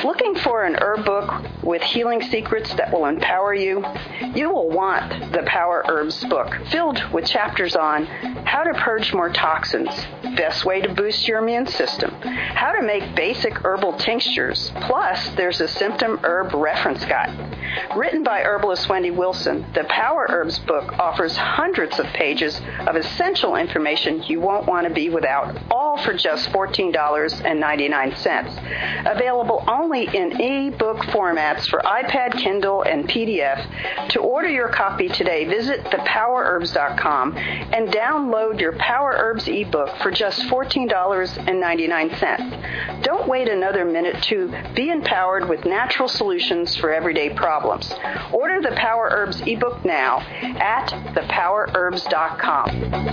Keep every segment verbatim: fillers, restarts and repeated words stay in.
Looking for an herb book with healing secrets that will empower you? You will want the Power Herbs book, filled with chapters on how to purge more toxins, best way to boost your immune system, how to make basic herbal tinctures, plus there's a symptom herb reference guide. Written by herbalist Wendy Wilson, the Power Herbs book offers hundreds of pages of essential information you won't want to be without, all for just fourteen dollars and ninety-nine cents. Available only in e-book formats for iPad, Kindle, and P D F. To order your copy today, visit the power herbs dot com and download your Power Herbs ebook for just fourteen dollars and ninety-nine cents. Don't wait another minute to be empowered with natural solutions for everyday problems. Order the Power Herbs ebook now at the power herbs dot com.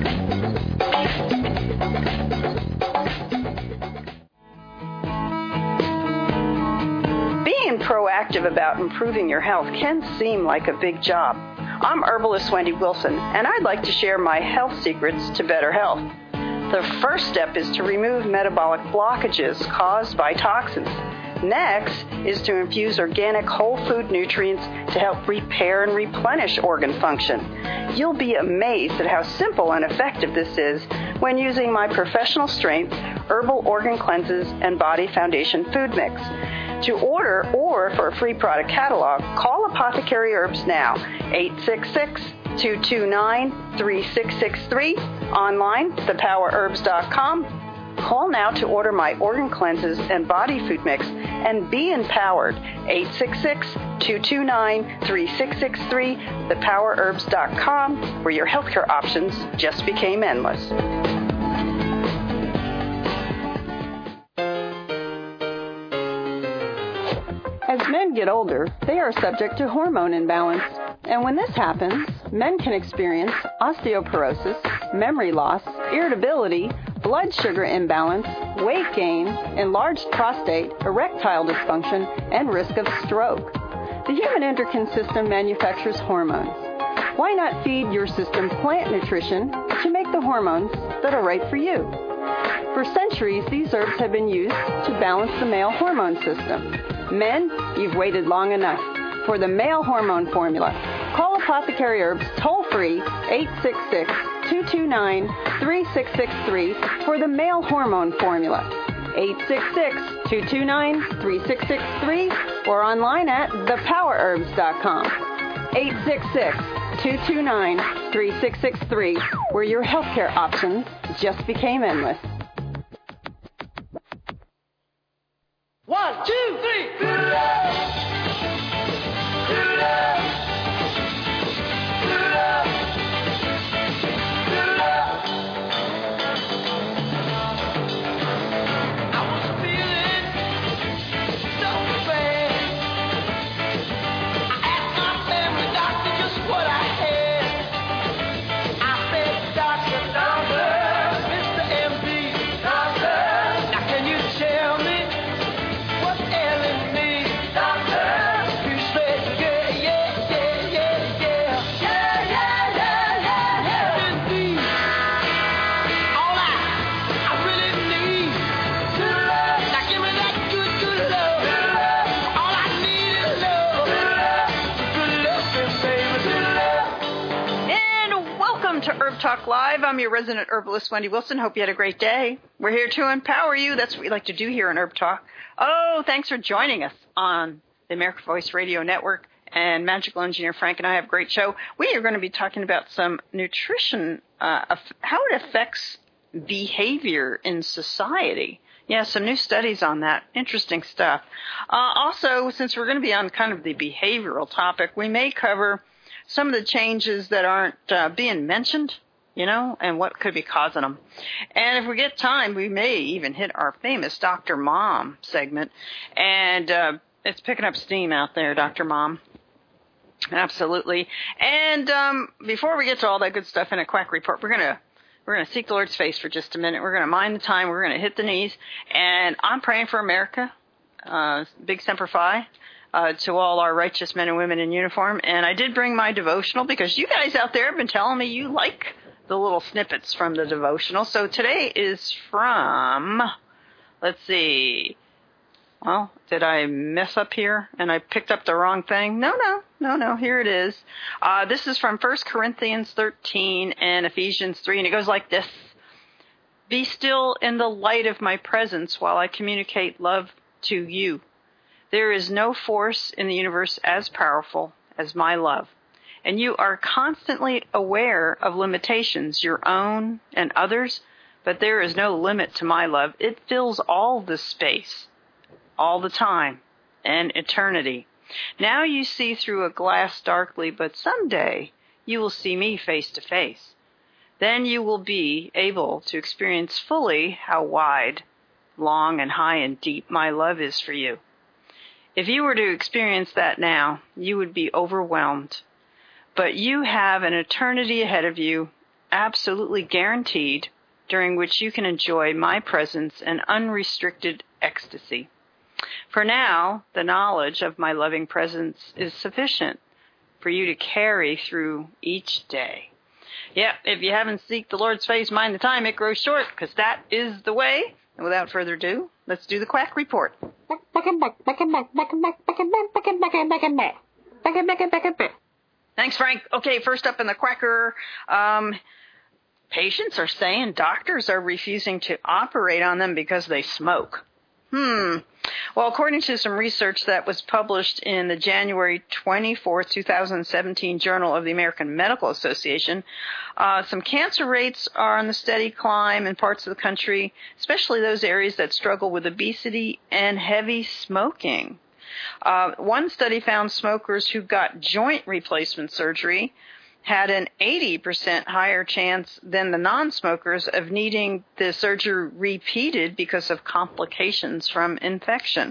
Being proactive about improving your health can seem like a big job. I'm herbalist Wendy Wilson, and I'd like to share my health secrets to better health. The first step is to remove metabolic blockages caused by toxins. Next is to infuse organic whole food nutrients to help repair and replenish organ function. You'll be amazed at how simple and effective this is when using my professional strength herbal organ cleanses and body foundation food mix. To order or for a free product catalog, call Apothecary Herbs now, eight six six, two two nine, three six six three, online, the power herbs dot com. Call now to order my organ cleanses and body food mix and be empowered, eight six six, two two nine, three six six three, the power herbs dot com, where your healthcare options just became endless. As men get older, they are subject to hormone imbalance. And when this happens, men can experience osteoporosis, memory loss, irritability, blood sugar imbalance, weight gain, enlarged prostate, erectile dysfunction, and risk of stroke. The human endocrine system manufactures hormones. Why not feed your system plant nutrition to make the hormones that are right for you? For centuries, these herbs have been used to balance the male hormone system. Men, you've waited long enough for the male hormone formula. Call Apothecary Herbs toll-free, eight six six, two two nine, three six six three for the male hormone formula, eight six six, two two nine, three six six three, or online at the power herbs dot com, eight six six, two two nine, three six six three, where your healthcare options just became endless. One, two, three. Good love. Good love. Good love. Good love. I was feeling so bad. I asked my family doctor just what I had. I said, Doctor, Doctor, Mister M D, Doctor, now can you tell me what's ailing me, Doctor? You said, yeah, yeah, yeah, yeah, yeah, yeah, yeah, yeah, yeah, yeah. Indeed, all I, I really need, good love. Now give me that good, good love. Good love. All I need is love. Good love. Good love, baby, good love. And welcome to Herb Talk Live. I'm your resident herbalist, Wendy Wilson. Hope you had a great day. We're here to empower you. That's what we like to do here on Herb Talk. Oh, thanks for joining us on the American Voice Radio Network. And Magical Engineer Frank and I have a great show. We are going to be talking about some nutrition, uh, how it affects behavior in society. Yeah, some new studies on that. Interesting stuff. Uh, also, since we're going to be on kind of the behavioral topic, we may cover some of the changes that aren't uh, being mentioned, you know, and what could be causing them. And if we get time, we may even hit our famous Doctor Mom segment. And uh, it's picking up steam out there, Doctor Mom. Absolutely. And um, before we get to all that good stuff in a quack report, we're going to we're going to seek the Lord's face for just a minute. We're going to mind the time. We're going to hit the knees. And I'm praying for America. Uh, big Semper Fi. Uh, to all our righteous men and women in uniform. And I did bring my devotional because you guys out there have been telling me you like the little snippets from the devotional. So today is from, let's see, well, did I mess up here and I picked up the wrong thing? No, no, no, no, here it is. Uh, this is from First Corinthians thirteen and Ephesians three, and it goes like this. Be still in the light of my presence while I communicate love to you. There is no force in the universe as powerful as my love, and you are constantly aware of limitations, your own and others, but there is no limit to my love. It fills all the space, all the time, and eternity. Now you see through a glass darkly, but someday you will see me face to face. Then you will be able to experience fully how wide, long, and high and deep my love is for you. If you were to experience that now, you would be overwhelmed. But you have an eternity ahead of you, absolutely guaranteed, during which you can enjoy my presence and unrestricted ecstasy. For now, the knowledge of my loving presence is sufficient for you to carry through each day. Yeah, if you haven't seeked the Lord's face, mind the time, it grows short, because that is the way. And without further ado, let's do the Quack Report. Thanks, Frank. Okay, first up in the Quacker, um, patients are saying doctors are refusing to operate on them because they smoke. Hmm. Well, according to some research that was published in the January twenty-fourth, twenty seventeen Journal of the American Medical Association, uh, some cancer rates are on the steady climb in parts of the country, especially those areas that struggle with obesity and heavy smoking. Uh, one study found smokers who got joint replacement surgery had an eighty percent higher chance than the non-smokers of needing the surgery repeated because of complications from infection.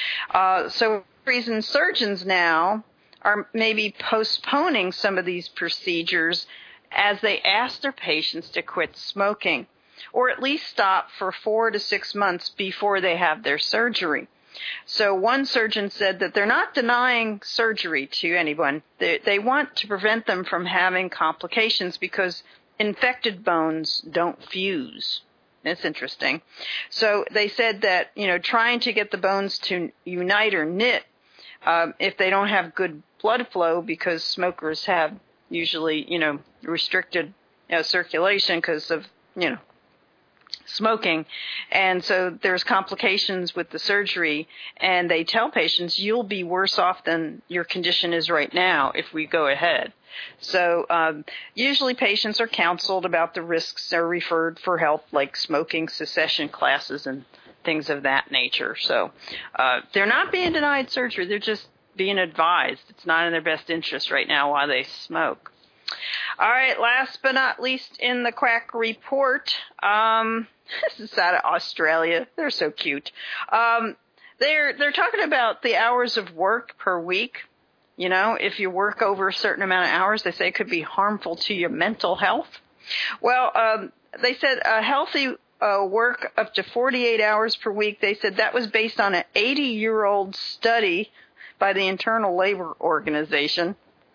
Uh, so, for the reason surgeons now are maybe postponing some of these procedures as they ask their patients to quit smoking, or at least stop for four to six months before they have their surgery. So one surgeon said that they're not denying surgery to anyone. They, they want to prevent them from having complications because infected bones don't fuse. That's interesting. So they said that, you know, trying to get the bones to unite or knit, um, if they don't have good blood flow, because smokers have usually, you know, restricted you know, circulation because of, you know, smoking, and so there's complications with the surgery, and they tell patients you'll be worse off than your condition is right now if we go ahead. So um, usually patients are counseled about the risks, are referred for help like smoking cessation classes and things of that nature. So uh, they're not being denied surgery, they're just being advised it's not in their best interest right now while they smoke. All right, last but not least in the Quack Report, um, this is out of Australia. They're so cute. Um, they're they're talking about the hours of work per week. You know, if you work over a certain amount of hours, they say it could be harmful to your mental health. Well, um, they said a healthy uh, work up to forty-eight hours per week. They said that was based on an eighty-year-old study by the Internal Labor Organization.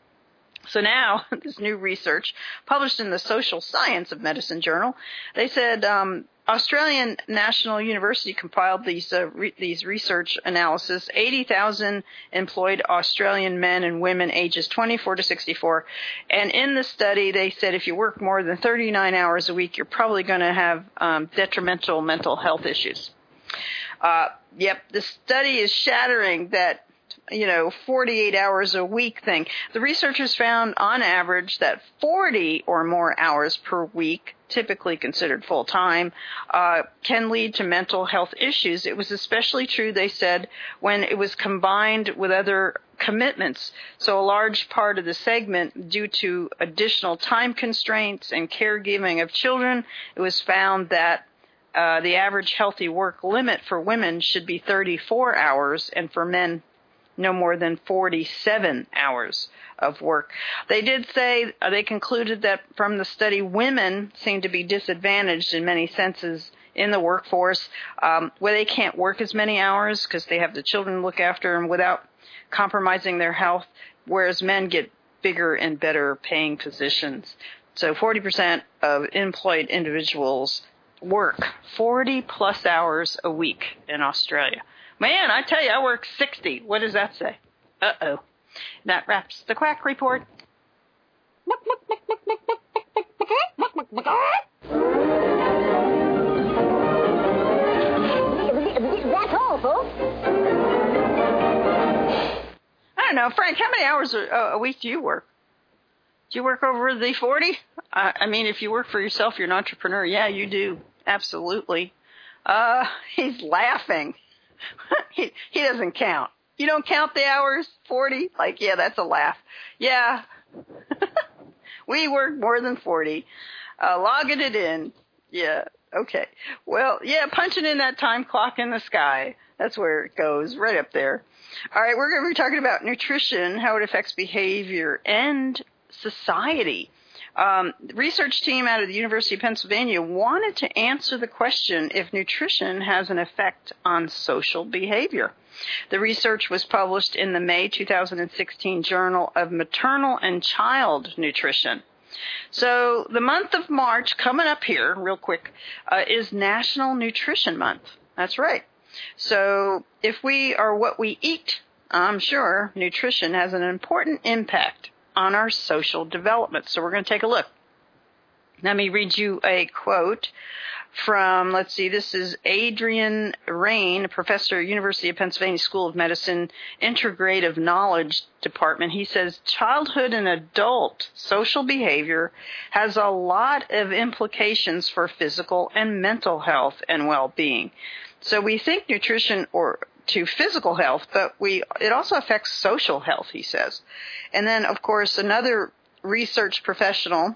So now, this new research, published in the Social Science of Medicine journal, they said um, Australian National University compiled these uh, re- these research analysis, eighty thousand employed Australian men and women ages twenty-four to sixty-four. And in the study, they said if you work more than thirty-nine hours a week, you're probably going to have um, detrimental mental health issues. Uh, yep, the study is shattering that, you know, forty-eight hours a week thing. The researchers found on average that forty or more hours per week, typically considered full-time, uh, can lead to mental health issues. It was especially true, they said, when it was combined with other commitments. So a large part of the segment, due to additional time constraints and caregiving of children, it was found that uh, the average healthy work limit for women should be thirty-four hours, and for men, no more than forty-seven hours of work. They did say, uh, they concluded that from the study, women seem to be disadvantaged in many senses in the workforce, um, where they can't work as many hours because they have the children to look after and without compromising their health, whereas men get bigger and better paying positions. So forty percent of employed individuals work forty plus hours a week in Australia. Man, I tell you, I work sixty. What does that say? Uh-oh. That wraps the Quack Report. That's all, folks. I don't know, Frank, how many hours a, a week do you work? Do you work over the forty? I, I mean, if you work for yourself, you're an entrepreneur. Yeah, you do. Absolutely. Uh, he's laughing. he, he doesn't count. You don't count the hours? forty? Like, yeah, that's a laugh. Yeah. We work more than forty. Uh, logging it in. Yeah. Okay. Well, yeah, punching in that time clock in the sky. That's where it goes, right up there. All right, we're going to be talking about nutrition, how it affects behavior and society. Um, the research team out of the University of Pennsylvania wanted to answer the question if nutrition has an effect on social behavior. The research was published in the May two thousand sixteen Journal of Maternal and Child Nutrition. So the month of March, coming up here real quick, uh, is National Nutrition Month. That's right. So if we are what we eat, I'm sure nutrition has an important impact on our social development. So we're going to take a look. Let me read you a quote from, let's see, this is Adrian Rain, a professor at University of Pennsylvania School of Medicine, Integrative Knowledge Department. He says, childhood and adult social behavior has a lot of implications for physical and mental health and well-being. So we think nutrition or to physical health, but we it also affects social health, he says. And then, of course, another research professional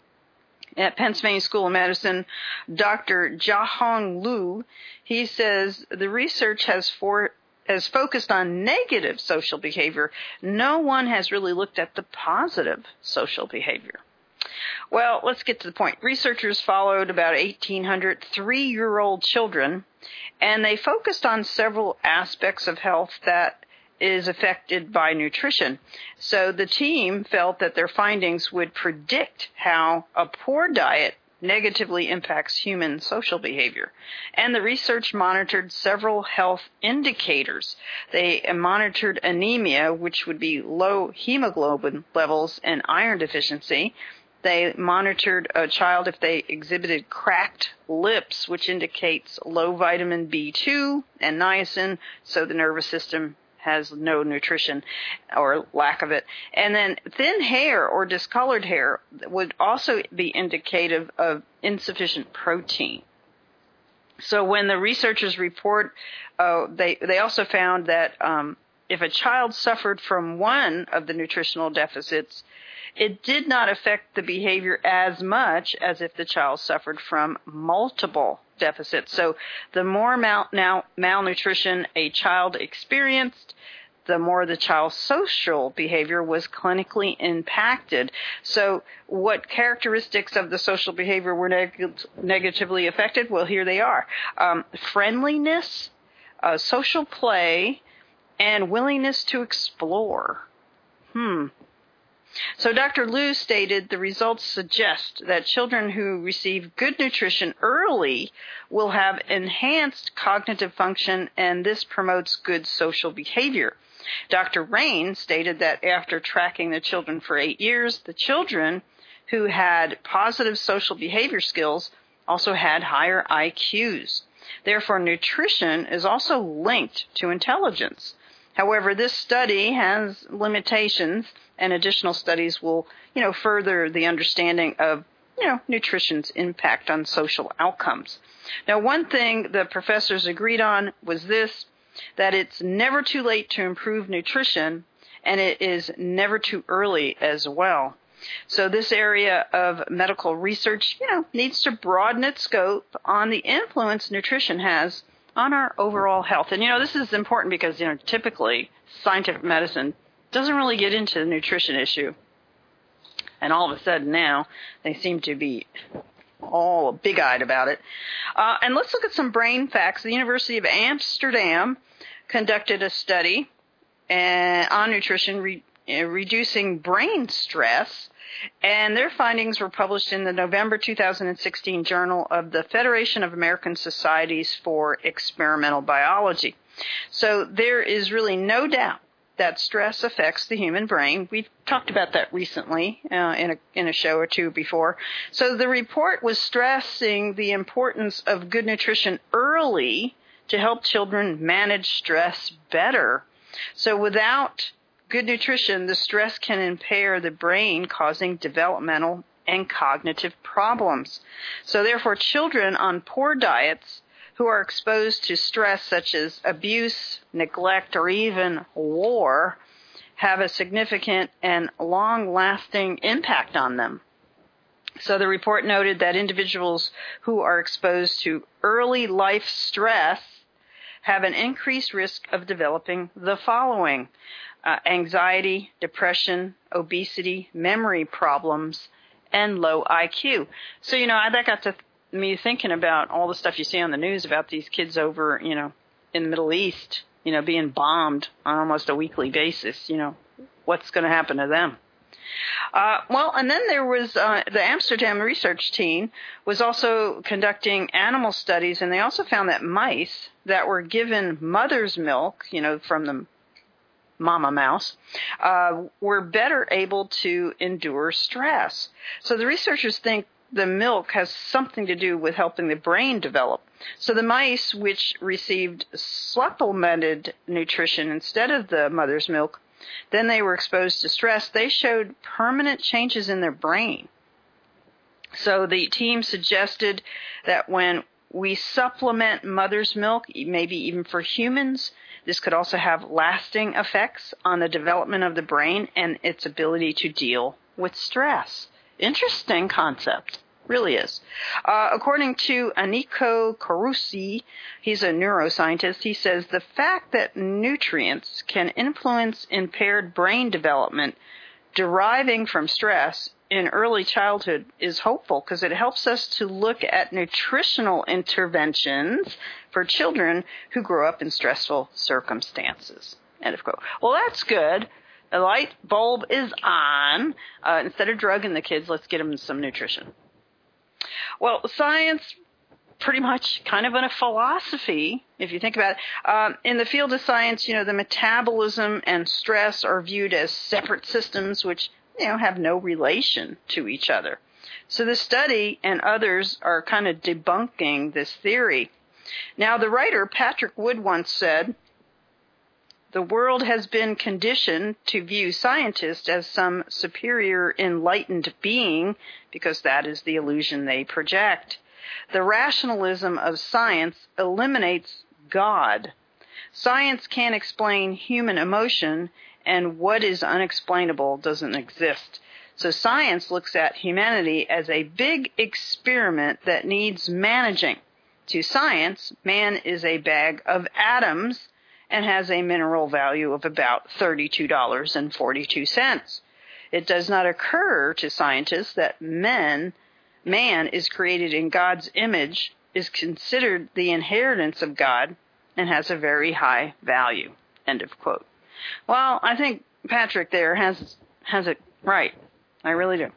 at Pennsylvania School of Medicine, Doctor Jiahong Liu, he says the research has for has focused on negative social behavior. No one has really looked at the positive social behavior. Well, let's get to the point. Researchers followed about eighteen hundred three-year-old children, and they focused on several aspects of health that is affected by nutrition. So the team felt that their findings would predict how a poor diet negatively impacts human social behavior. And the research monitored several health indicators. They monitored anemia, which would be low hemoglobin levels and iron deficiency. They monitored a child if they exhibited cracked lips, which indicates low vitamin B two and niacin, so the nervous system has no nutrition or lack of it. And then thin hair or discolored hair would also be indicative of insufficient protein. So when the researchers report, uh, they, they also found that um, if a child suffered from one of the nutritional deficits, it did not affect the behavior as much as if the child suffered from multiple deficits. So the more mal- now malnutrition a child experienced, the more the child's social behavior was clinically impacted. So what characteristics of the social behavior were neg- negatively affected? Well, here they are. Um, friendliness, uh, social play, and willingness to explore. Hmm. So Doctor Liu stated the results suggest that children who receive good nutrition early will have enhanced cognitive function, and this promotes good social behavior. Doctor Rain stated that after tracking the children for eight years, the children who had positive social behavior skills also had higher I Qs. Therefore, nutrition is also linked to intelligence. However, this study has limitations, and additional studies will, you know, further the understanding of, you know, nutrition's impact on social outcomes. Now, one thing the professors agreed on was this, that it's never too late to improve nutrition, and it is never too early as well. So this area of medical research, you know, needs to broaden its scope on the influence nutrition has on our overall health. And, you know, this is important because, you know, typically scientific medicine doesn't really get into the nutrition issue. And all of a sudden now they seem to be all big-eyed about it. Uh, and let's look at some brain facts. The University of Amsterdam conducted a study uh, on nutrition re- uh, reducing brain stress. And their findings were published in the November two thousand sixteen Journal of the Federation of American Societies for Experimental Biology. So there is really no doubt that stress affects the human brain. We've talked about that recently uh, in a in a show or two before. So the report was stressing the importance of good nutrition early to help children manage stress better. So without good nutrition, the stress can impair the brain, causing developmental and cognitive problems. So therefore, children on poor diets who are exposed to stress such as abuse, neglect, or even war have a significant and long-lasting impact on them. So the report noted that individuals who are exposed to early life stress have an increased risk of developing the following: uh, anxiety, depression, obesity, memory problems, and low I Q. So, you know, that got to me thinking about all the stuff you see on the news about these kids over, you know, in the Middle East, you know, being bombed on almost a weekly basis. You know, what's going to happen to them? Uh, well, and then there was uh, the Amsterdam research team was also conducting animal studies, and they also found that mice that were given mother's milk, you know, from the mama mouse, uh, were better able to endure stress. So the researchers think the milk has something to do with helping the brain develop. So the mice which received supplemented nutrition instead of the mother's milk, then they were exposed to stress, they showed permanent changes in their brain. So the team suggested that when we supplement mother's milk, maybe even for humans, this could also have lasting effects on the development of the brain and its ability to deal with stress. Interesting concept. Really is. Uh, according to Enrico Carusi, he's a neuroscientist, he says the fact that nutrients can influence impaired brain development deriving from stress in early childhood is hopeful because it helps us to look at nutritional interventions for children who grow up in stressful circumstances. End of quote. Well, that's good. The light bulb is on. Uh, instead of drugging the kids, let's get them some nutrition. Well, science, pretty much kind of in a philosophy, if you think about it. Um, in the field of science, you know, the metabolism and stress are viewed as separate systems which, you know, have no relation to each other. So the study and others are kind of debunking this theory. Now, the writer Patrick Wood once said, "The world has been conditioned to view scientists as some superior enlightened being because that is the illusion they project. The rationalism of science eliminates God. Science can't explain human emotion, and what is unexplainable doesn't exist. So science looks at humanity as a big experiment that needs managing. To science, man is a bag of atoms and has a mineral value of about thirty-two dollars and forty-two cents. It does not occur to scientists that men, man is created in God's image, is considered the inheritance of God, and has a very high value." End of quote. Well, I think Patrick there has has it right. I really do.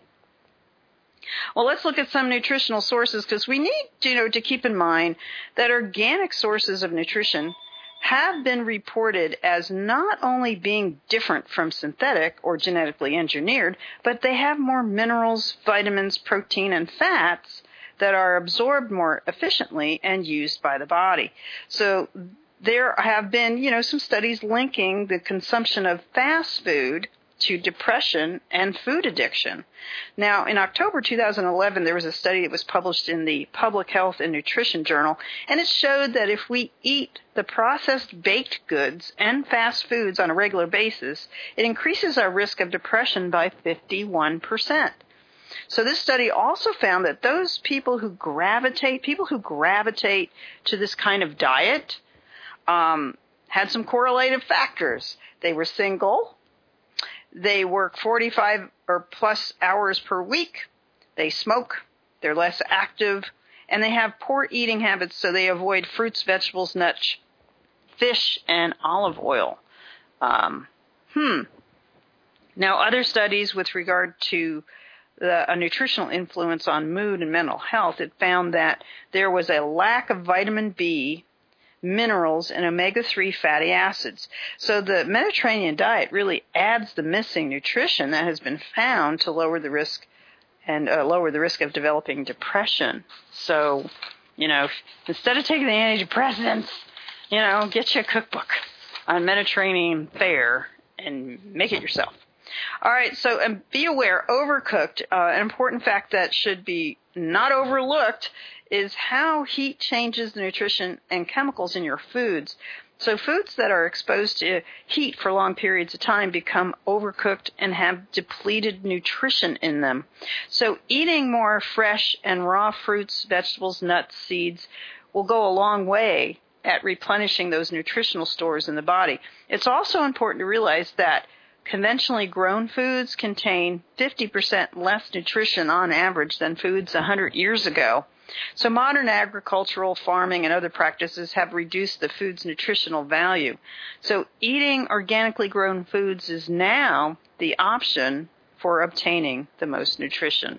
Well, let's look at some nutritional sources because we need, you know, to keep in mind that organic sources of nutrition have been reported as not only being different from synthetic or genetically engineered, but they have more minerals, vitamins, protein, and fats that are absorbed more efficiently and used by the body. So there have been, you know, some studies linking the consumption of fast food to depression and food addiction. Now, in October two thousand eleven, there was a study that was published in the Public Health and Nutrition Journal, and it showed that if we eat the processed baked goods and fast foods on a regular basis, it increases our risk of depression by fifty-one percent. So this study also found that those people who gravitate, people who gravitate to this kind of diet, um, had some correlative factors. They were single. They work forty-five or plus hours per week. They smoke. They're less active. And they have poor eating habits, so they avoid fruits, vegetables, nuts, fish, and olive oil. Um, hmm. Now, other studies with regard to the, a nutritional influence on mood and mental health, it found that there was a lack of vitamin B, minerals, and omega three fatty acids. So the Mediterranean diet really adds the missing nutrition that has been found to lower the risk and uh, lower the risk of developing depression. So, you know, instead of taking the antidepressants, you know, get you a cookbook on Mediterranean fare and make it yourself. All right, so um, be aware, overcooked, uh, an important fact that should be not overlooked is how heat changes the nutrition and chemicals in your foods. So foods that are exposed to heat for long periods of time become overcooked and have depleted nutrition in them. So eating more fresh and raw fruits, vegetables, nuts, seeds will go a long way at replenishing those nutritional stores in the body. It's also important to realize that conventionally grown foods contain fifty percent less nutrition on average than foods one hundred years ago. So modern agricultural farming and other practices have reduced the food's nutritional value. So eating organically grown foods is now the option for obtaining the most nutrition.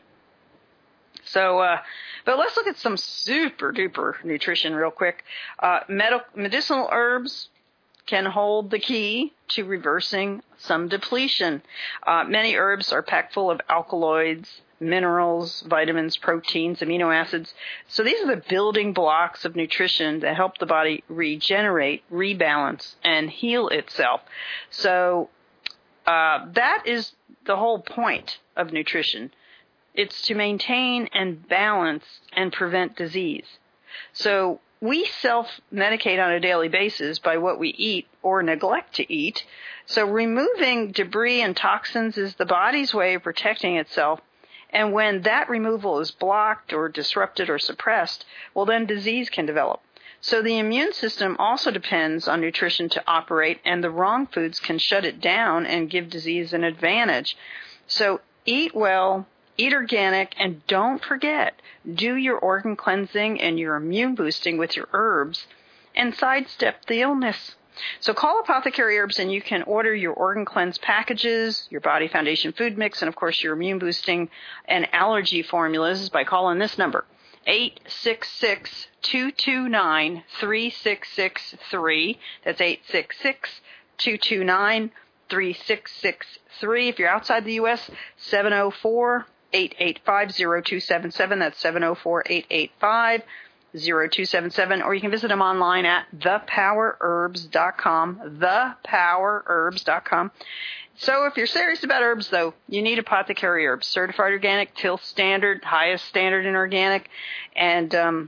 So, uh, but let's look at some super duper nutrition real quick. Uh, med- medicinal herbs can hold the key to reversing some depletion. Uh, many herbs are packed full of alkaloids, minerals, vitamins, proteins, amino acids. So these are the building blocks of nutrition that help the body regenerate, rebalance, and heal itself. So uh, that is the whole point of nutrition. It's to maintain and balance and prevent disease. So we self-medicate on a daily basis by what we eat or neglect to eat. So removing debris and toxins is the body's way of protecting itself. And when that removal is blocked or disrupted or suppressed, well, then disease can develop. So the immune system also depends on nutrition to operate, and the wrong foods can shut it down and give disease an advantage. So eat well, eat organic, and don't forget, do your organ cleansing and your immune boosting with your herbs and sidestep the illness. So call Apothecary Herbs and you can order your organ cleanse packages, your Body Foundation food mix, and of course your immune boosting and allergy formulas by calling this number, eight six six, two two nine, three six six three. That's eight six six, two two nine, three six six three. If you're outside the U S, seven oh four, eight eight five, oh two seven seven. That's seven oh four, eight eight five, oh two seven seven. Or you can visit them online at the power herbs dot com, the power herbs dot com. So if you're serious about herbs, though, you need Apothecary Herbs. Certified organic, T I L standard, highest standard in organic. And um,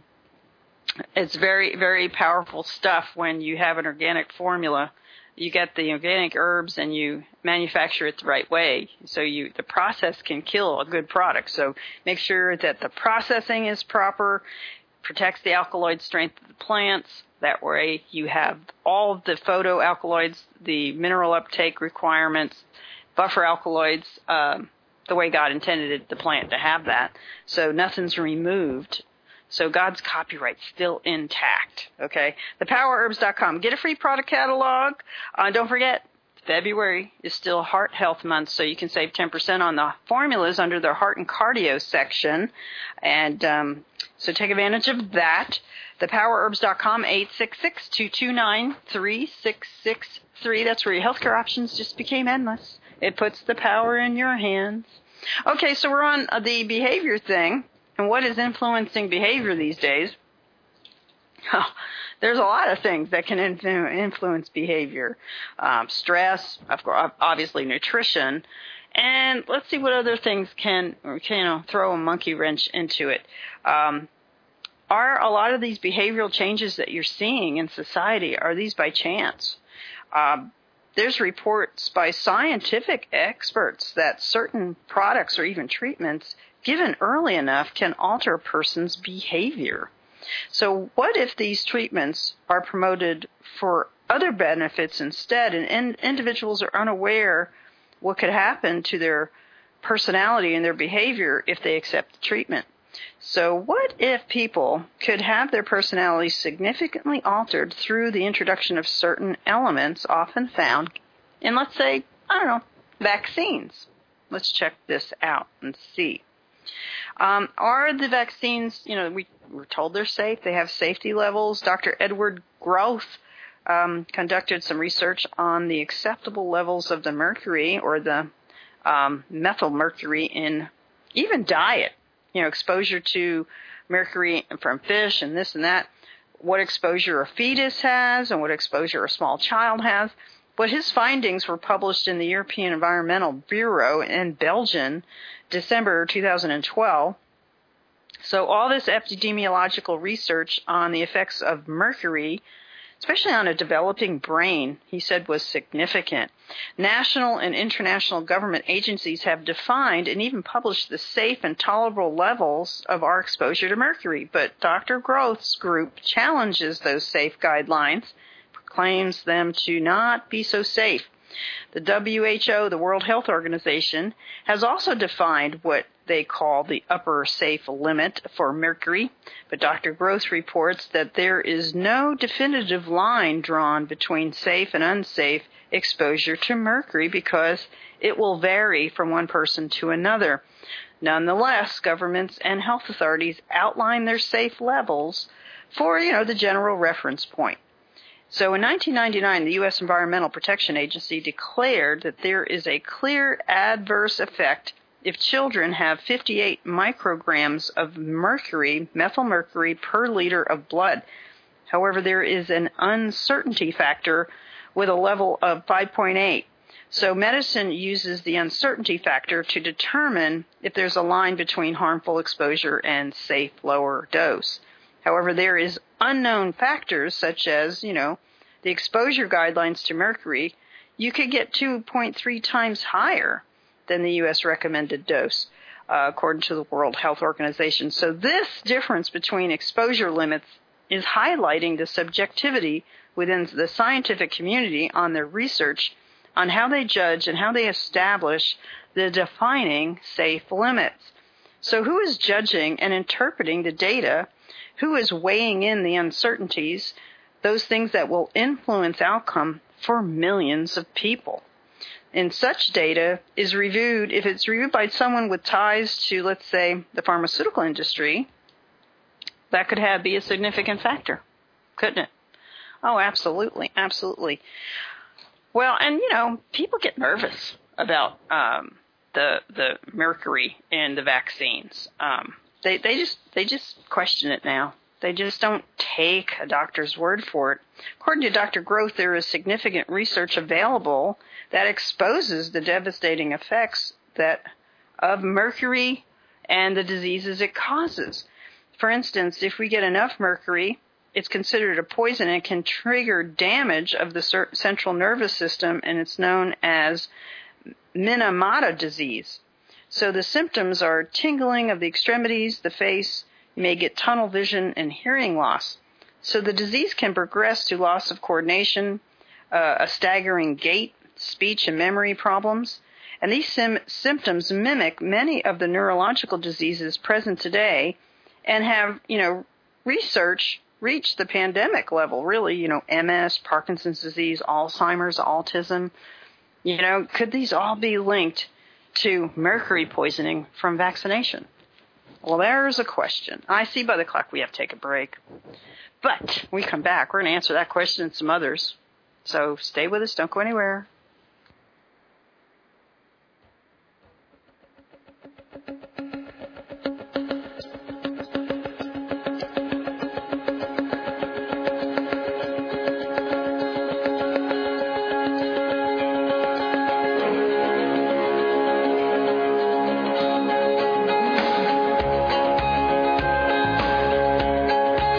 it's very, very powerful stuff when you have an organic formula. You get the organic herbs and you manufacture it the right way. So you the process can kill a good product. So make sure that the processing is proper, protects the alkaloid strength of the plants. That way you have all of the phytoalkaloids, the mineral uptake requirements, buffer alkaloids, uh, the way God intended the plant to have that. So nothing's removed. So God's copyright's still intact, okay? the power herbs dot com. Get a free product catalog. Uh, don't forget, February is still Heart Health Month, so you can save ten percent on the formulas under their Heart and Cardio section. And um, so take advantage of that. the power herbs dot com, eight six six, two two nine, three six six three. That's where your healthcare options just became endless. It puts the power in your hands. Okay, so we're on the behavior thing. And what is influencing behavior these days? Oh, there's a lot of things that can influence behavior. Um, stress, of course, obviously nutrition, and let's see what other things can, you know, throw a monkey wrench into it. Um, are a lot of these behavioral changes that you're seeing in society, are these by chance? Um, There's reports by scientific experts that certain products or even treatments given early enough can alter a person's behavior. So what if these treatments are promoted for other benefits instead, and in, individuals are unaware what could happen to their personality and their behavior if they accept the treatment? So what if people could have their personality significantly altered through the introduction of certain elements often found in, let's say, I don't know, vaccines. Let's check this out and see. Um, are the vaccines, you know, we were told they're safe. They have safety levels. Doctor Edward Groth um, conducted some research on the acceptable levels of the mercury or the um, methyl mercury in even diet, you know, exposure to mercury from fish and this and that, what exposure a fetus has and what exposure a small child has. But his findings were published in the European Environmental Bureau in Belgium, December two thousand twelve. So all this epidemiological research on the effects of mercury, especially on a developing brain, he said was significant. National and international government agencies have defined and even published the safe and tolerable levels of our exposure to mercury. But Doctor Groth's group challenges those safe guidelines, claims them to not be so safe. The W H O, the World Health Organization, has also defined what they call the upper safe limit for mercury, but Doctor Groth reports that there is no definitive line drawn between safe and unsafe exposure to mercury because it will vary from one person to another. Nonetheless, governments and health authorities outline their safe levels for, you know, the general reference point. So in nineteen ninety-nine, the U S Environmental Protection Agency declared that there is a clear adverse effect if children have fifty-eight micrograms of mercury, methyl mercury, per liter of blood. However, there is an uncertainty factor with a level of five point eight. So medicine uses the uncertainty factor to determine if there's a line between harmful exposure and safe lower dose. However, there is unknown factors such as, you know, the exposure guidelines to mercury. You could get two point three times higher than the U S recommended dose, uh, according to the World Health Organization. So this difference between exposure limits is highlighting the subjectivity within the scientific community on their research on how they judge and how they establish the defining safe limits. So who is judging and interpreting the data? Who is weighing in the uncertainties, those things that will influence outcome for millions of people? And such data is reviewed, if it's reviewed by someone with ties to, let's say, the pharmaceutical industry, that could have be a significant factor, couldn't it? Oh, absolutely, absolutely. Well, and, you know, people get nervous about um, the the mercury in the vaccines. Um They they just they just question it now. They just don't take a doctor's word for it. According to Doctor Groth, there is significant research available that exposes the devastating effects that of mercury and the diseases it causes. For instance, if we get enough mercury, it's considered a poison and can trigger damage of the central nervous system, and it's known as Minamata disease. So the symptoms are tingling of the extremities, the face. You may get tunnel vision and hearing loss. So the disease can progress to loss of coordination, uh, a staggering gait, speech and memory problems. And these sim- symptoms mimic many of the neurological diseases present today and have, you know, research reached the pandemic level, really, you know, M S, Parkinson's disease, Alzheimer's, autism. You know, could these all be linked to mercury poisoning from vaccination? Well, there's a question. I see by the clock we have to take a break. But when we come back, we're going to answer that question and some others. So stay with us. Don't go anywhere.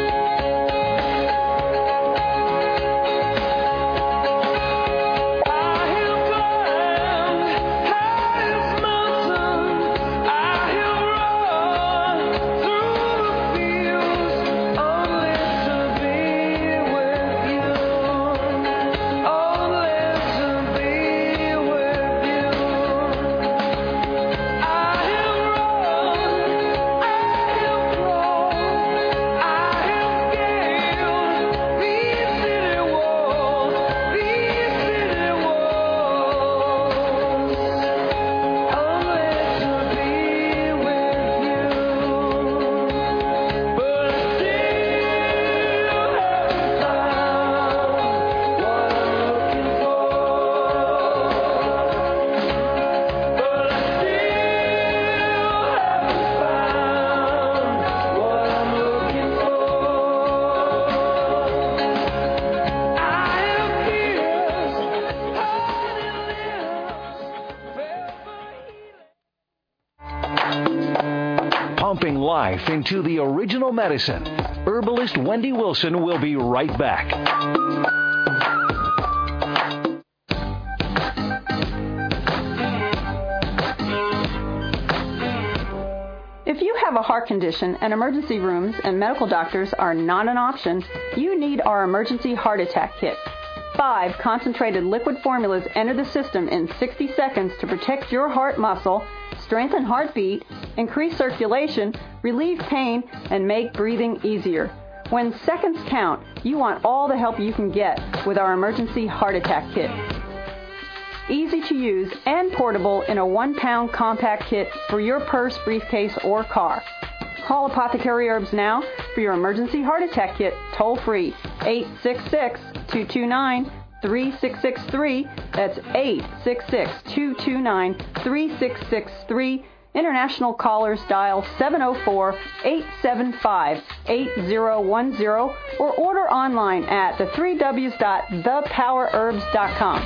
I life into the original medicine. Herbalist Wendy Wilson will be right back. If you have a heart condition and emergency rooms and medical doctors are not an option, you need our emergency heart attack kit. Five concentrated liquid formulas enter the system in sixty seconds to protect your heart muscle, strengthen heartbeat, increase circulation, relieve pain, and make breathing easier. When seconds count, you want all the help you can get with our emergency heart attack kit. Easy to use and portable in a one-pound compact kit for your purse, briefcase, or car. Call Apothecary Herbs now for your emergency heart attack kit, toll-free, eight six six, two two nine, three six six three. That's eight six six, two two nine, three six six three. International callers dial seven oh four, eight seven five, eight oh one oh or order online at the three W's dot the power herbs dot com.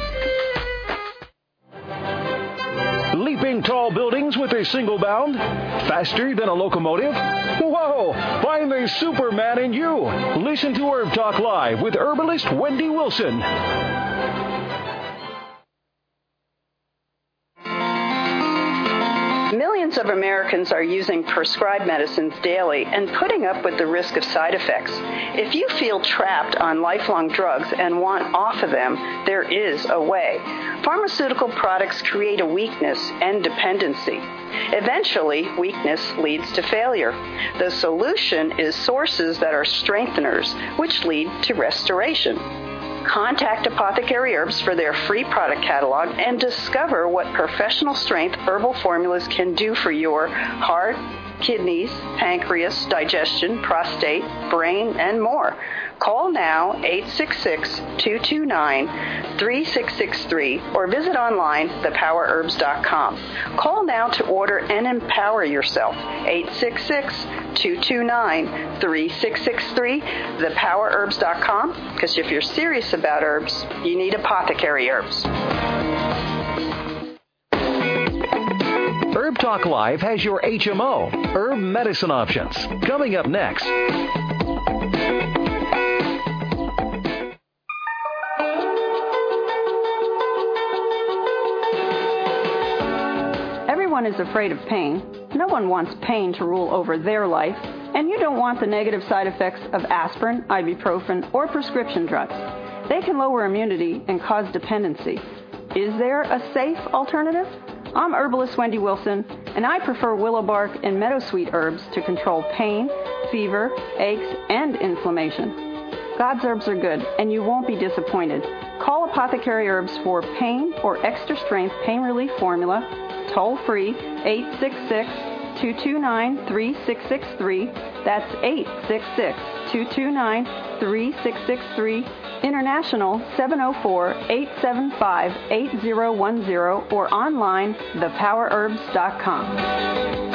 Leaping tall buildings with a single bound? Faster than a locomotive? Whoa! Find the Superman in you! Listen to Herb Talk Live with herbalist Wendy Wilson. Millions of Americans are using prescribed medicines daily and putting up with the risk of side effects. If you feel trapped on lifelong drugs and want off of them, there is a way. Pharmaceutical products create a weakness and dependency. Eventually, weakness leads to failure. The solution is sources that are strengtheners, which lead to restoration. Contact Apothecary Herbs for their free product catalog and discover what professional strength herbal formulas can do for your heart, kidneys, pancreas, digestion, prostate, brain, and more. Call now, eight six six, two two nine, three six six three, or visit online, the power herbs dot com. Call now to order and empower yourself, eight six six, two two nine, three six six three, the power herbs dot com, because if you're serious about herbs, you need Apothecary Herbs. Herb Talk Live has your H M O, herb medicine options. Coming up next. Everyone is afraid of pain. No one wants pain to rule over their life, and you don't want the negative side effects of aspirin, ibuprofen, or prescription drugs. They can lower immunity and cause dependency. Is there a safe alternative? I'm herbalist Wendy Wilson, and I prefer willow bark and meadowsweet herbs to control pain, fever, aches, and inflammation. God's herbs are good, and you won't be disappointed. Call Apothecary Herbs for pain or extra strength pain relief formula, toll free, eight six six, two two nine, three six six three. That's eight six six, two two nine, three six six three. International, seven oh four, eight seven five, eight oh one oh, or online, the power herbs dot com.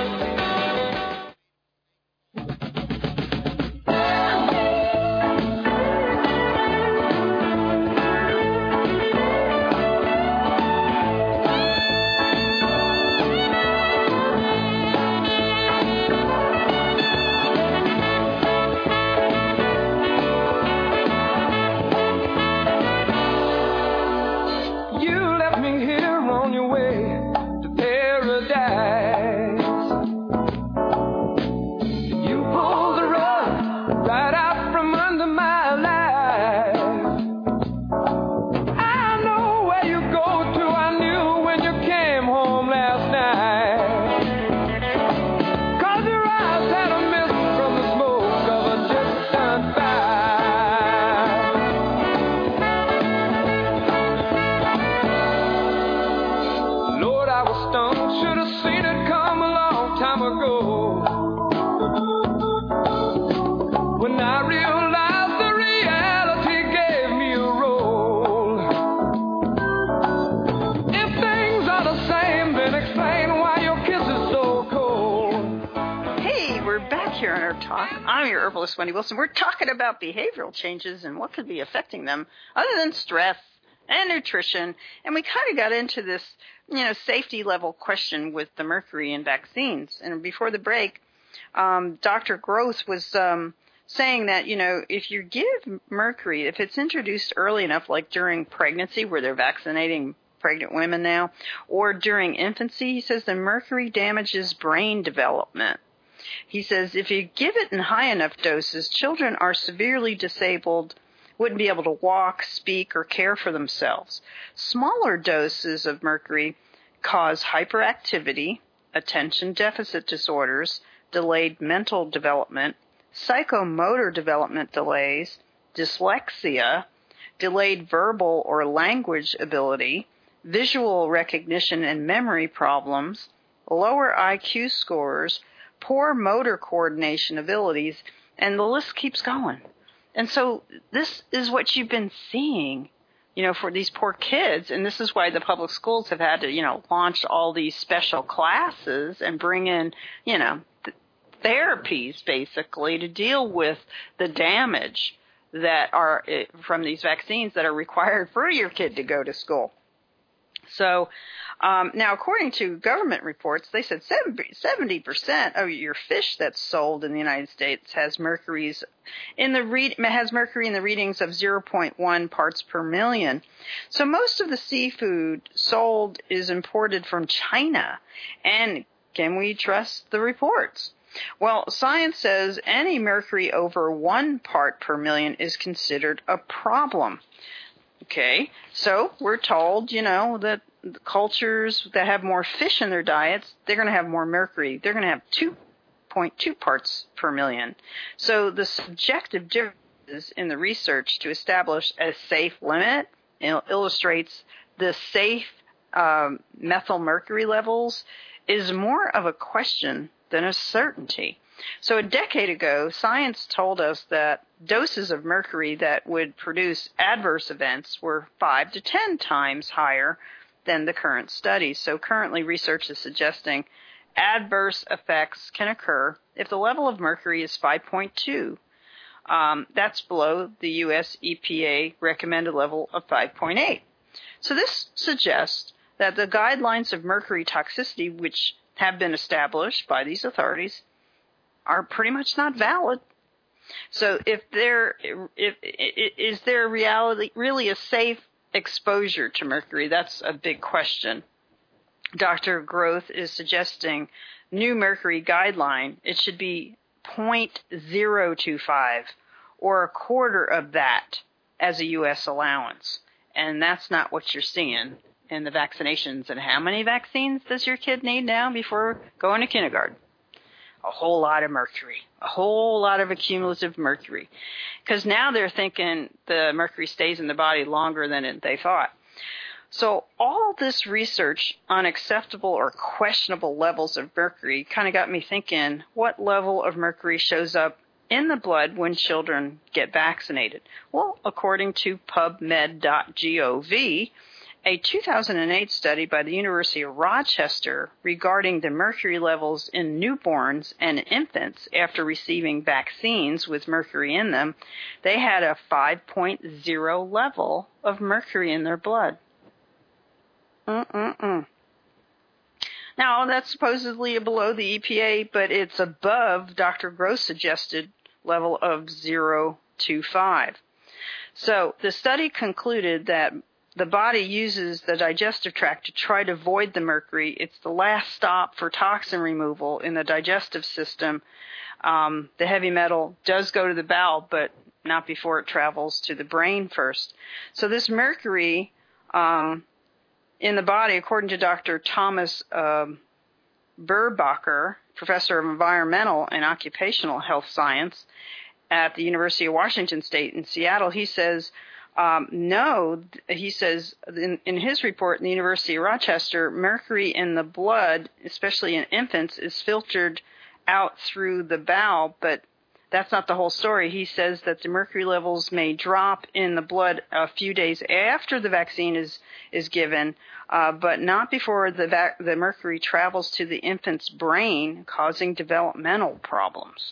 Wendy Wilson. We're talking about behavioral changes and what could be affecting them other than stress and nutrition. And we kind of got into this, you know, safety level question with the mercury in vaccines. And before the break, um, Doctor Groth was um, saying that, you know, if you give mercury, if it's introduced early enough, like during pregnancy where they're vaccinating pregnant women now, or during infancy, he says the mercury damages brain development. He says if you give it in high enough doses, children are severely disabled, wouldn't be able to walk, speak, or care for themselves. Smaller doses of mercury cause hyperactivity, attention deficit disorders, delayed mental development, psychomotor development delays, dyslexia, delayed verbal or language ability, visual recognition and memory problems, lower I Q scores, poor motor coordination abilities, and the list keeps going. And so this is what you've been seeing, you know, for these poor kids, and this is why the public schools have had to, you know, launch all these special classes and bring in, you know, th- therapies basically to deal with the damage that are from these vaccines that are required for your kid to go to school. So um, now, according to government reports, they said seventy percent of your fish that's sold in the United States has mercury's in the read has mercury in the readings of zero point one parts per million. So most of the seafood sold is imported from China. And can we trust the reports? Well, science says any mercury over one part per million is considered a problem. Okay, so we're told, you know, that cultures that have more fish in their diets, they're going to have more mercury. They're going to have two point two parts per million. So the subjective differences in the research to establish a safe limit illustrates the safe um, methyl mercury levels is more of a question than a certainty. So a decade ago, science told us that doses of mercury that would produce adverse events were five to ten times higher than the current studies. So currently research is suggesting adverse effects can occur if the level of mercury is five point two. Um, that's below the U S E P A recommended level of five point eight. So this suggests that the guidelines of mercury toxicity, which have been established by these authorities, are pretty much not valid. So if there if, if is there reality really a safe exposure to mercury? That's a big question. Doctor Groth is suggesting new mercury guideline. It should be zero point zero two five or a quarter of that as a U S allowance. And that's not what you're seeing in the vaccinations. And how many vaccines does your kid need now before going to kindergarten? A whole lot of mercury, a whole lot of accumulative mercury. Because now they're thinking the mercury stays in the body longer than it, they thought. So all this research on acceptable or questionable levels of mercury kind of got me thinking, what level of mercury shows up in the blood when children get vaccinated? Well, according to pubmed dot gov, a two thousand eight study by the University of Rochester regarding the mercury levels in newborns and infants after receiving vaccines with mercury in them, they had a five point zero level of mercury in their blood. Mm-mm-mm. Now, that's supposedly below the E P A, but it's above Doctor Groth's suggested level of zero point two five. So the study concluded that the body uses the digestive tract to try to avoid the mercury. It's the last stop for toxin removal in the digestive system. Um, the heavy metal does go to the bowel, but not before it travels to the brain first. So this mercury um, in the body, according to Doctor Thomas um, Burbacher, professor of environmental and occupational health science at the University of Washington State in Seattle, he says, Um, no, he says in, in his report in the University of Rochester, mercury in the blood, especially in infants, is filtered out through the bowel, but that's not the whole story. He says that the mercury levels may drop in the blood a few days after the vaccine is, is given, uh, but not before the, vac- the mercury travels to the infant's brain, causing developmental problems.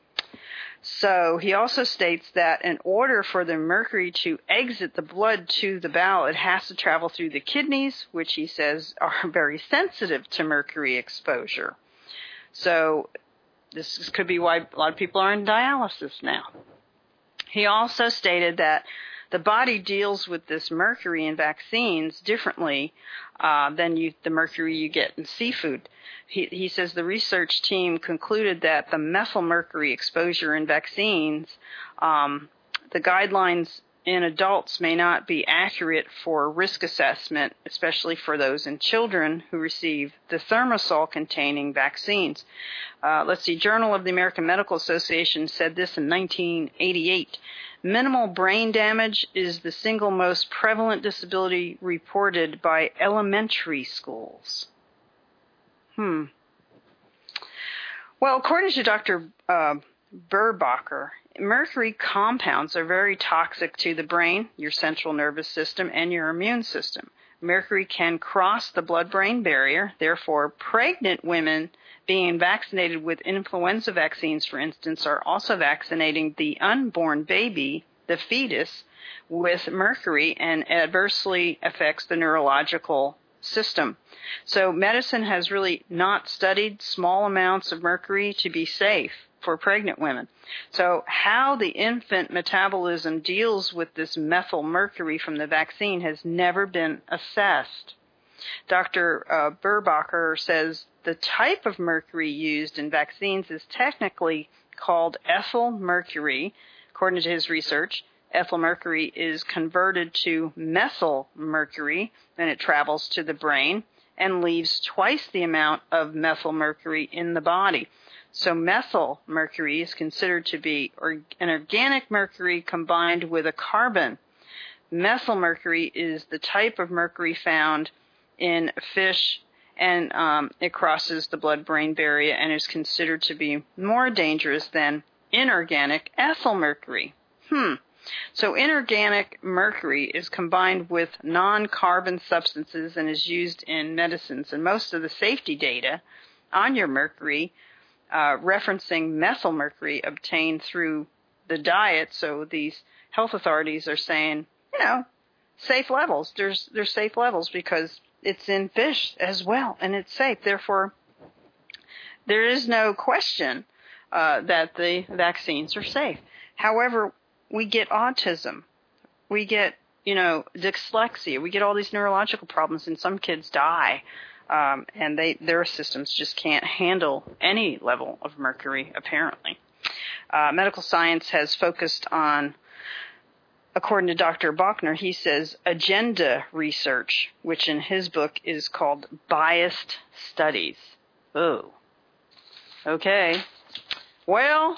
So he also states that in order for the mercury to exit the blood to the bowel, it has to travel through the kidneys, which he says are very sensitive to mercury exposure. So this could be why a lot of people are in dialysis now. He also stated that the body deals with this mercury in vaccines differently uh, than you, the mercury you get in seafood. He, he says the research team concluded that the methyl mercury exposure in vaccines, um, the guidelines in adults may not be accurate for risk assessment, especially for those in children who receive the thimerosal-containing vaccines. Uh, let's see, Journal of the American Medical Association said this in nineteen eighty-eight. Minimal brain damage is the single most prevalent disability reported by elementary schools. Hmm. Well, according to Doctor Uh, Burbacher, mercury compounds are very toxic to the brain, your central nervous system, and your immune system. Mercury can cross the blood-brain barrier. Therefore, pregnant women being vaccinated with influenza vaccines, for instance, are also vaccinating the unborn baby, the fetus, with mercury, and adversely affects the neurological system. So medicine has really not studied small amounts of mercury to be safe for pregnant women. So how the infant metabolism deals with this methyl mercury from the vaccine has never been assessed. Doctor Uh, Burbacher says the type of mercury used in vaccines is technically called ethyl mercury. According to his research, ethyl mercury is converted to methyl mercury, and it travels to the brain and leaves twice the amount of methyl mercury in the body. So methyl mercury is considered to be or, an organic mercury combined with a carbon. Methyl mercury is the type of mercury found in fish, and um, it crosses the blood-brain barrier and is considered to be more dangerous than inorganic ethyl mercury. Hmm. So inorganic mercury is combined with non-carbon substances and is used in medicines. And most of the safety data on your mercury Uh, referencing methyl mercury obtained through the diet. So these health authorities are saying, you know, safe levels. There's there's safe levels because it's in fish as well, and it's safe. Therefore, there is no question uh, that the vaccines are safe. However, we get autism. We get, you know, dyslexia. We get all these neurological problems, and some kids die. Um, and they, their systems just can't handle any level of mercury, apparently. Uh, medical science has focused on, according to Doctor Bachner, he says, agenda research, which in his book is called biased studies. Oh. Okay. Well,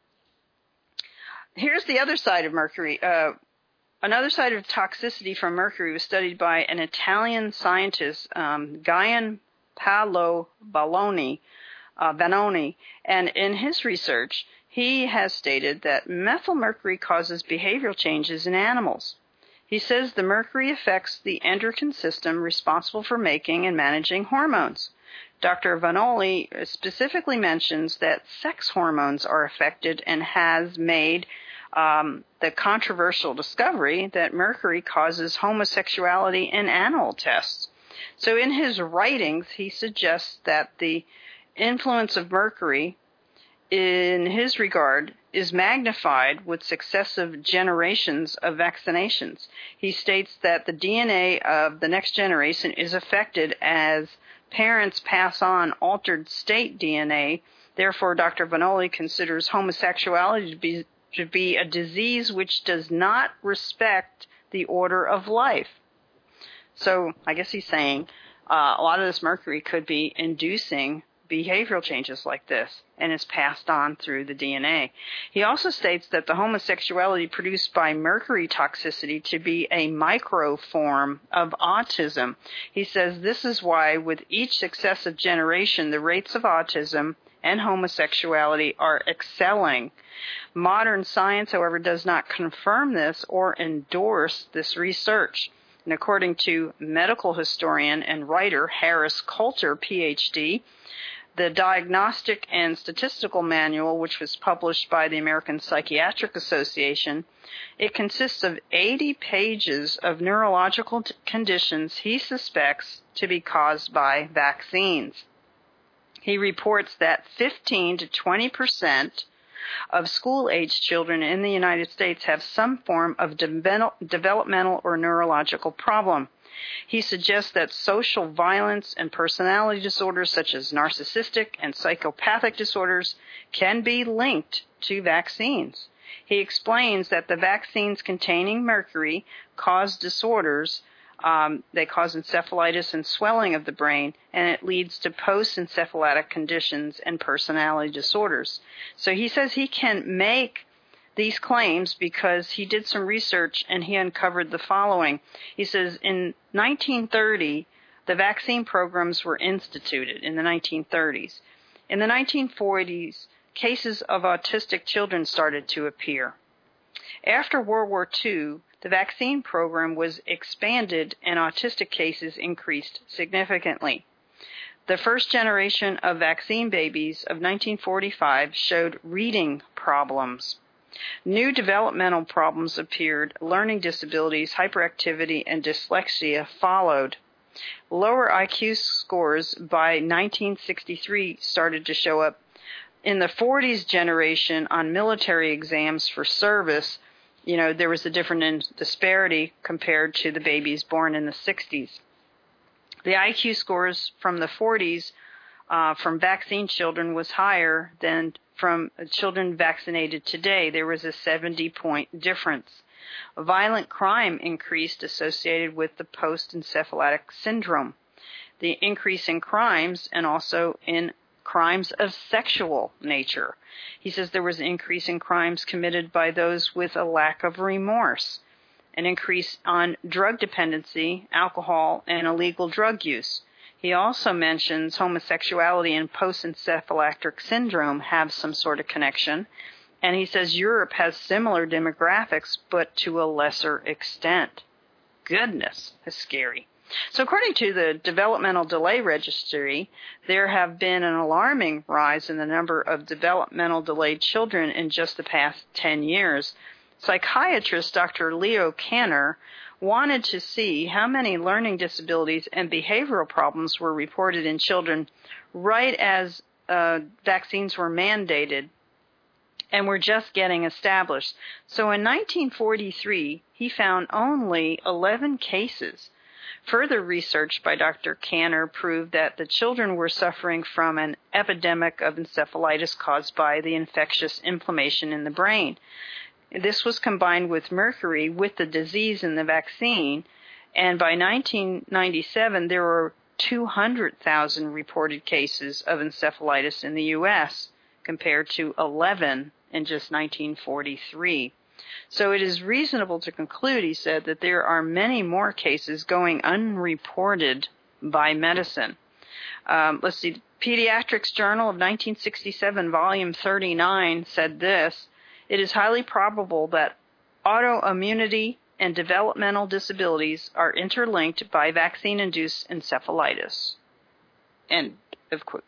here's the other side of mercury. Uh, Another side of toxicity from mercury was studied by an Italian scientist, um, Gian Paolo Balloni, uh, Banoni, and in his research, he has stated that methyl mercury causes behavioral changes in animals. He says the mercury affects the endocrine system responsible for making and managing hormones. Doctor Vanoli specifically mentions that sex hormones are affected and has made Um, the controversial discovery that mercury causes homosexuality in animal tests. So in his writings, he suggests that the influence of mercury in his regard is magnified with successive generations of vaccinations. He states that the D N A of the next generation is affected as parents pass on altered state D N A. Therefore, Doctor Vanoli considers homosexuality to be to be a disease which does not respect the order of life. So I guess he's saying uh, a lot of this mercury could be inducing behavioral changes like this and is passed on through the D N A. He also states that the homosexuality produced by mercury toxicity to be a micro form of autism. He says this is why with each successive generation, the rates of autism and homosexuality are excelling. Modern science, however, does not confirm this or endorse this research. And according to medical historian and writer Harris Coulter, P H D, the Diagnostic and Statistical Manual, which was published by the American Psychiatric Association, it consists of eighty pages of neurological t- conditions he suspects to be caused by vaccines. He reports that fifteen to twenty percent of school-age children in the United States have some form of de- developmental or neurological problem. He suggests that social violence and personality disorders such as narcissistic and psychopathic disorders can be linked to vaccines. He explains that the vaccines containing mercury cause disorders. Um, they cause encephalitis and swelling of the brain, and it leads to post-encephalitic conditions and personality disorders. So he says he can make these claims because he did some research and he uncovered the following. He says in nineteen thirty, the vaccine programs were instituted in the nineteen thirties. In the nineteen forties, cases of autistic children started to appear. After World War Two, the vaccine program was expanded and autistic cases increased significantly. The first generation of vaccine babies of nineteen forty-five showed reading problems. New developmental problems appeared, learning disabilities, hyperactivity, and dyslexia followed. Lower I Q scores by nineteen sixty-three started to show up. In the forties generation on military exams for service, you know, there was a different disparity compared to the babies born in the sixties. The I Q scores from the forties uh, from vaccine children was higher than from children vaccinated today. There was a seventy-point difference. Violent crime increased associated with the post-encephalitic syndrome. The increase in crimes and also in crimes of sexual nature. He says there was an increase in crimes committed by those with a lack of remorse, an increase on drug dependency, alcohol, and illegal drug use. He also mentions homosexuality and post-encephalitic syndrome have some sort of connection, and he says Europe has similar demographics, but to a lesser extent. Goodness, that's scary. So according to the Developmental Delay Registry, there have been an alarming rise in the number of developmental delayed children in just the past ten years. Psychiatrist Doctor Leo Kanner wanted to see how many learning disabilities and behavioral problems were reported in children right as uh, vaccines were mandated and were just getting established. So in nineteen forty-three, he found only eleven cases. Further research by Doctor Kanner proved that the children were suffering from an epidemic of encephalitis caused by the infectious inflammation in the brain. This was combined with mercury with the disease in the vaccine, and by nineteen ninety-seven there were two hundred thousand reported cases of encephalitis in the U S compared to eleven in just nineteen forty-three. So it is reasonable to conclude, he said, that there are many more cases going unreported by medicine. Um, let's see, Pediatrics Journal of nineteen sixty-seven, volume thirty-nine, said this: it is highly probable that autoimmunity and developmental disabilities are interlinked by vaccine-induced encephalitis. End of quote.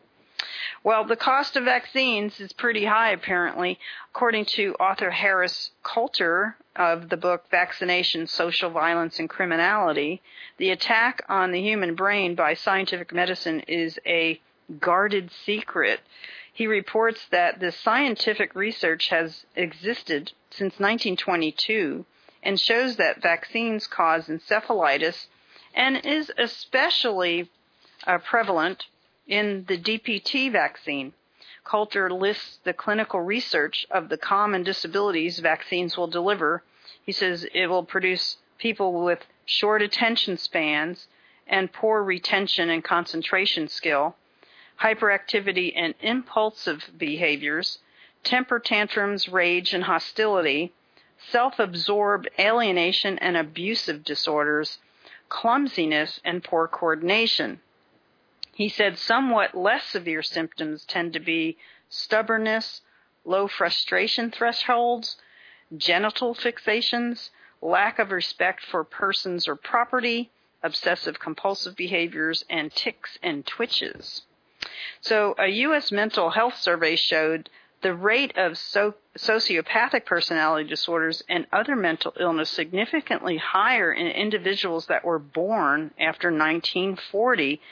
Well, the cost of vaccines is pretty high, apparently. According to author Harris Coulter of the book Vaccination, Social Violence, and Criminality, the attack on the human brain by scientific medicine is a guarded secret. He reports that this scientific research has existed since nineteen twenty-two and shows that vaccines cause encephalitis and is especially uh, prevalent in the D P T vaccine. Coulter lists the clinical research of the common disabilities vaccines will deliver. He says it will produce people with short attention spans and poor retention and concentration skill, hyperactivity and impulsive behaviors, temper tantrums, rage and hostility, self-absorbed alienation and abusive disorders, clumsiness, and poor coordination. He said somewhat less severe symptoms tend to be stubbornness, low frustration thresholds, genital fixations, lack of respect for persons or property, obsessive-compulsive behaviors, and tics and twitches. So a U S mental health survey showed the rate of so- sociopathic personality disorders and other mental illness significantly higher in individuals that were born after nineteen forty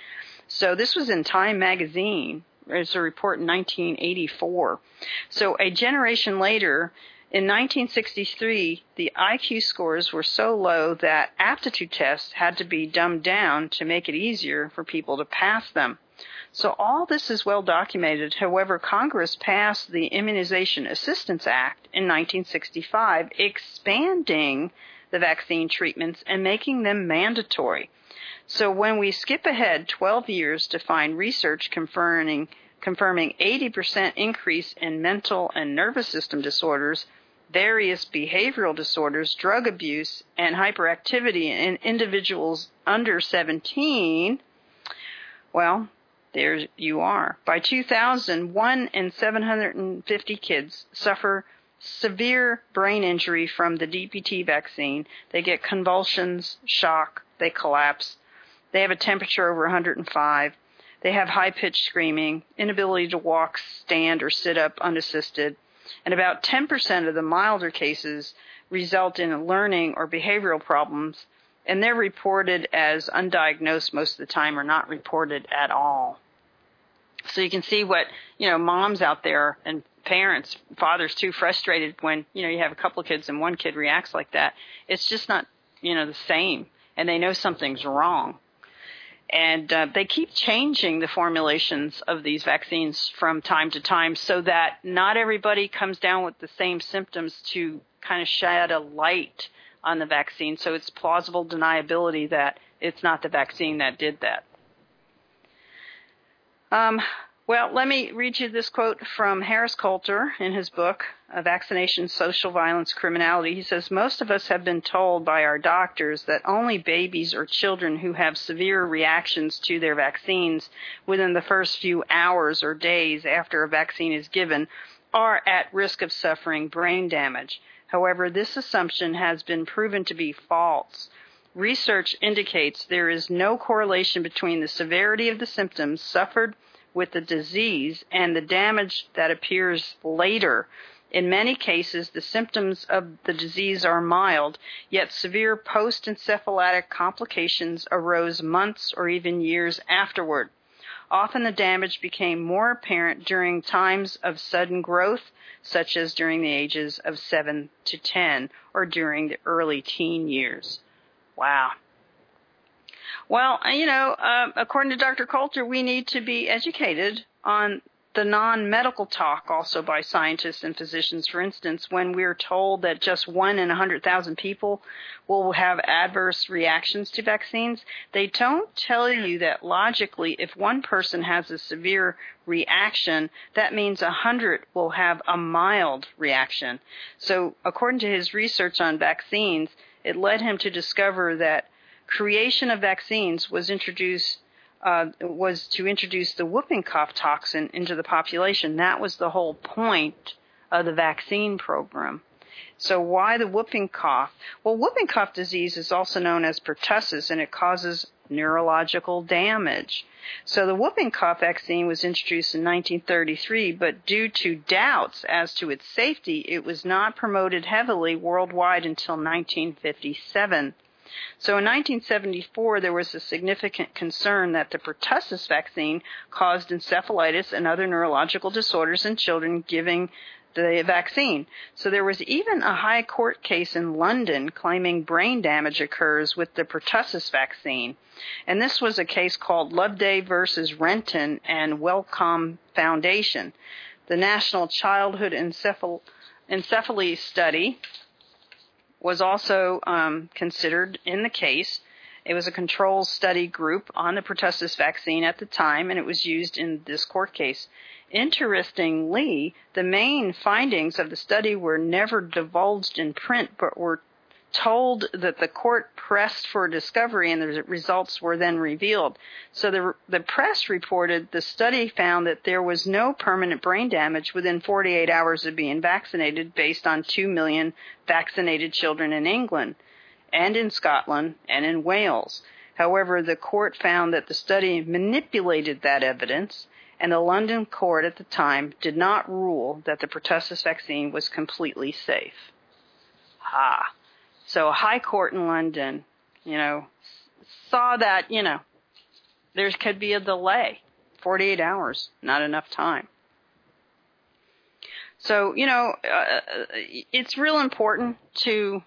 So this was in Time magazine. There's a report in nineteen eighty-four. So a generation later, in nineteen sixty-three, the I Q scores were so low that aptitude tests had to be dumbed down to make it easier for people to pass them. So all this is well documented. However, Congress passed the Immunization Assistance Act in nineteen sixty-five, expanding the vaccine treatments and making them mandatory. So when we skip ahead twelve years to find research confirming, confirming eighty percent increase in mental and nervous system disorders, various behavioral disorders, drug abuse, and hyperactivity in individuals under seventeen, well, there you are. By two thousand, one in seven hundred fifty kids suffer severe brain injury from the D P T vaccine. They get convulsions, shock, they collapse. They have a temperature over one hundred five. They have high-pitched screaming, inability to walk, stand, or sit up unassisted. And about ten percent of the milder cases result in learning or behavioral problems, and they're reported as undiagnosed most of the time or not reported at all. So you can see what, you know, moms out there and parents, fathers too, frustrated when, you know, you have a couple of kids and one kid reacts like that. It's just not, you know, the same, and they know something's wrong. And uh, they keep changing the formulations of these vaccines from time to time so that not everybody comes down with the same symptoms to kind of shed a light on the vaccine. So it's plausible deniability that it's not the vaccine that did that. Um, well, let me read you this quote from Harris Coulter in his book, Vaccination, Social Violence, Criminality. He says, most of us have been told by our doctors that only babies or children who have severe reactions to their vaccines within the first few hours or days after a vaccine is given are at risk of suffering brain damage. However, this assumption has been proven to be false. Research indicates there is no correlation between the severity of the symptoms suffered with the disease and the damage that appears later. In many cases, the symptoms of the disease are mild, yet severe post-encephalitic complications arose months or even years afterward. Often the damage became more apparent during times of sudden growth, such as during the ages of seven to ten or during the early teen years. Wow. Well, you know, uh, according to Doctor Coulter, we need to be educated on the non-medical talk also by scientists and physicians. For instance, when we're told that just one in one hundred thousand people will have adverse reactions to vaccines, they don't tell you that logically if one person has a severe reaction, that means one hundred will have a mild reaction. So according to his research on vaccines, it led him to discover that creation of vaccines was introduced uh, was to introduce the whooping cough toxin into the population. That was the whole point of the vaccine program. So why the whooping cough? Well, whooping cough disease is also known as pertussis, and it causes neurological damage. So the whooping cough vaccine was introduced in nineteen thirty-three, but due to doubts as to its safety, it was not promoted heavily worldwide until nineteen fifty-seven. So in nineteen seventy-four, there was a significant concern that the pertussis vaccine caused encephalitis and other neurological disorders in children giving the vaccine. So there was even a high court case in London claiming brain damage occurs with the pertussis vaccine. And this was a case called Loveday versus Renton and Wellcome Foundation. The National Childhood Encephal- Encephaly Study was also um, considered in the case. It was a control study group on the pertussis vaccine at the time, and it was used in this court case. Interestingly, the main findings of the study were never divulged in print, but were told that the court pressed for discovery, and the results were then revealed. So the, the press reported the study found that there was no permanent brain damage within forty-eight hours of being vaccinated based on two million vaccinated children in England and in Scotland and in Wales. However, the court found that the study manipulated that evidence, and the London court at the time did not rule that the pertussis vaccine was completely safe. Ah. So a high court in London, you know, saw that, you know, there could be a delay. forty-eight hours, not enough time. So, you know, uh, it's real important to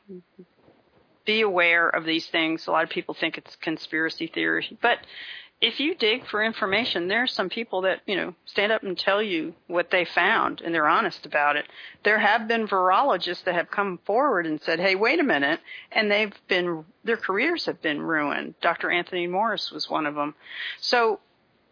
be aware of these things. A lot of people think it's conspiracy theory. But if you dig for information, there are some people that, you know, stand up and tell you what they found, and they're honest about it. There have been virologists that have come forward and said, hey, wait a minute, and they've been, their careers have been ruined. Doctor Anthony Morris was one of them. So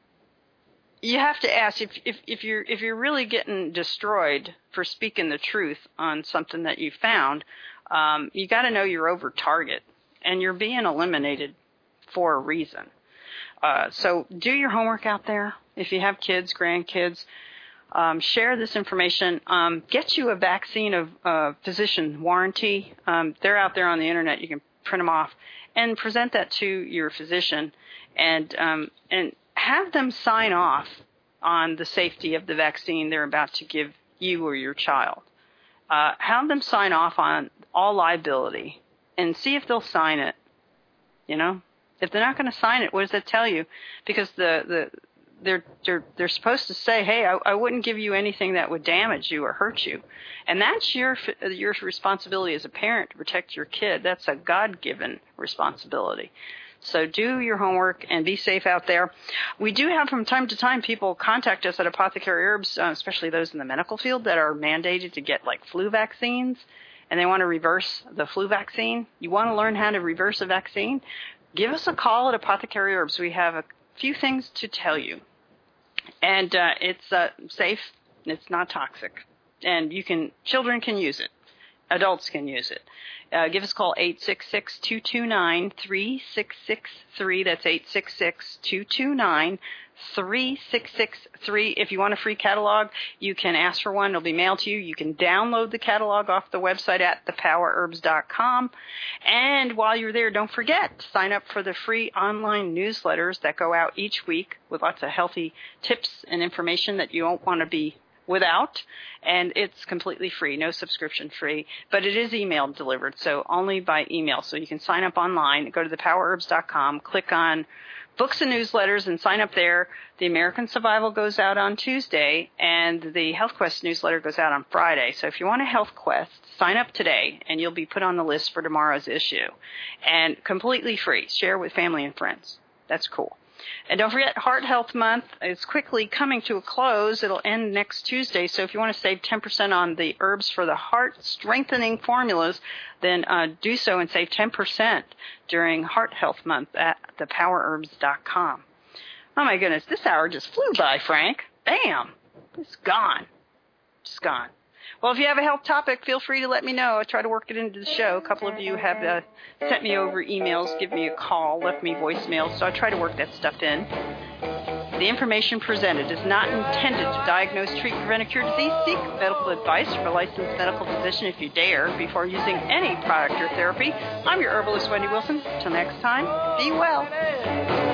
you have to ask if, if, if you're if you're really getting destroyed for speaking the truth on something that you found, um, you got to know you're over target and you're being eliminated for a reason. Uh, so do your homework out there. If you have kids, grandkids, um, share this information. Um, get you a vaccine of uh, physician warranty. Um, they're out there on the internet. You can print them off and present that to your physician, and um, and. have them sign off on the safety of the vaccine they're about to give you or your child. Uh, have them sign off on all liability and see if they'll sign it. You know, if they're not going to sign it, what does that tell you? Because the, the they're they're they're supposed to say, hey, I, I wouldn't give you anything that would damage you or hurt you, and that's your your responsibility as a parent to protect your kid. That's a God-given responsibility. So do your homework and be safe out there. We do have from time to time people contact us at Apothecary Herbs, uh, especially those in the medical field that are mandated to get like flu vaccines, and they want to reverse the flu vaccine. You want to learn how to reverse a vaccine? Give us a call at Apothecary Herbs. We have a few things to tell you. And uh, it's uh, safe. It's not toxic. And you can, children can use it. Adults can use it. Uh, give us a call, eight six six, two two nine, three six six three. That's eight six six, two two nine, three six six three. If you want a free catalog, you can ask for one. It'll be mailed to you. You can download the catalog off the website at the power herbs dot com. And while you're there, don't forget to sign up for the free online newsletters that go out each week with lots of healthy tips and information that you don't want to be without, and it's completely free, no subscription free, but it is email delivered, so only by email. So you can sign up online, go to the power herbs dot com, click on books and newsletters, and sign up there. The American Survival goes out on Tuesday, and the Health Quest newsletter goes out on Friday. So if you want a Health Quest, sign up today, and you'll be put on the list for tomorrow's issue. And completely free. Share with family and friends. That's cool. And don't forget, Heart Health Month is quickly coming to a close. It'll end next Tuesday. So if you want to save ten percent on the herbs for the heart strengthening formulas, then uh, do so and save ten percent during Heart Health Month at the power herbs dot com. Oh, my goodness. This hour just flew by, Frank. Bam. It's gone. It's gone. Well, if you have a health topic, feel free to let me know. I try to work it into the show. A couple of you have uh, sent me over emails, give me a call, left me voicemails, so I try to work that stuff in. The information presented is not intended to diagnose, treat, prevent, or cure disease. Seek medical advice from a licensed medical physician if you dare before using any product or therapy. I'm your herbalist, Wendy Wilson. Till next time, be well.